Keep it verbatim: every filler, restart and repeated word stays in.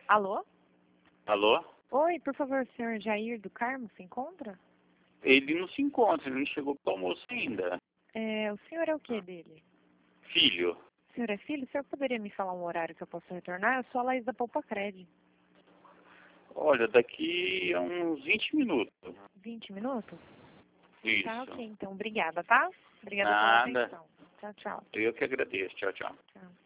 Alô? Alô? Oi, por favor, o senhor Jair do Carmo se encontra? Ele não se encontra, ele não chegou para o almoço ainda. É, o senhor é o que dele? Filho, O senhor é filho? O senhor poderia me falar um horário que eu possa retornar? Eu sou a Laís da Poupa Cred. olha, daqui a uns vinte minutos. vinte minutos? Isso. Tá, ok, então. Obrigada, tá? Obrigada pela Nada. atenção. Tchau, tchau. Eu que agradeço. Tchau, tchau. Tchau.